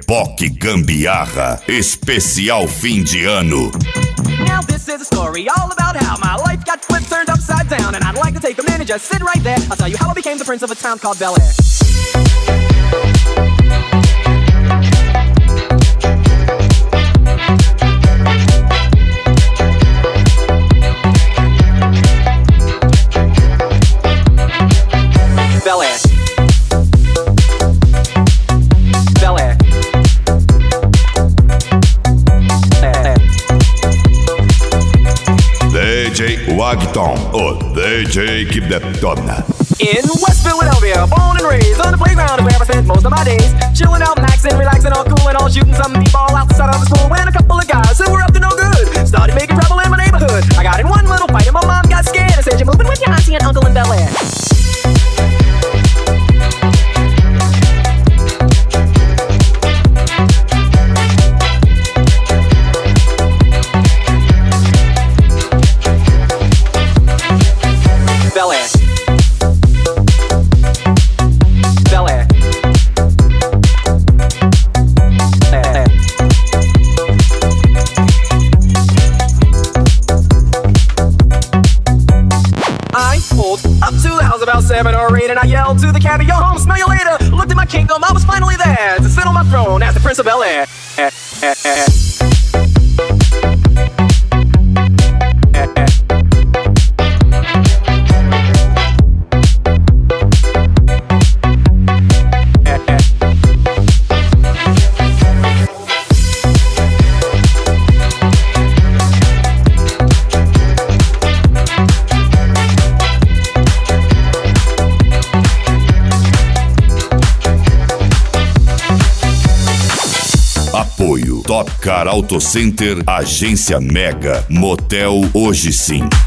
POC Gambiarra, especial fim de ano. Now this is a story all about how my life got flipped, turned upside down, and I'd like to take a minute, just sit right there. I'll tell you how I became the prince of a town called Bel Air. Bel Air. Bel Air. DJ Wagton, o DJ que detona. In West Philadelphia, born and raised on the playground is where I spent most of my days. Chilling out, maxing, relaxing, all cool and all shooting some b-ball outside of the school. When a couple of guys who were up to no good started making trouble in my neighborhood. I got in one little fight and my mom got scared and said, "You're moving with your auntie and uncle in Bel Air." Bel Air. Bel Air. I pulled up to the house about 7 or 8 and I yelled to the cabbie, "Yo home, smell you later." Looked at my kingdom, I was finally there to sit on my throne as the Prince of Bel Air. Apoio Top Car Auto Center, Agência Mega, Motel Hoje Sim.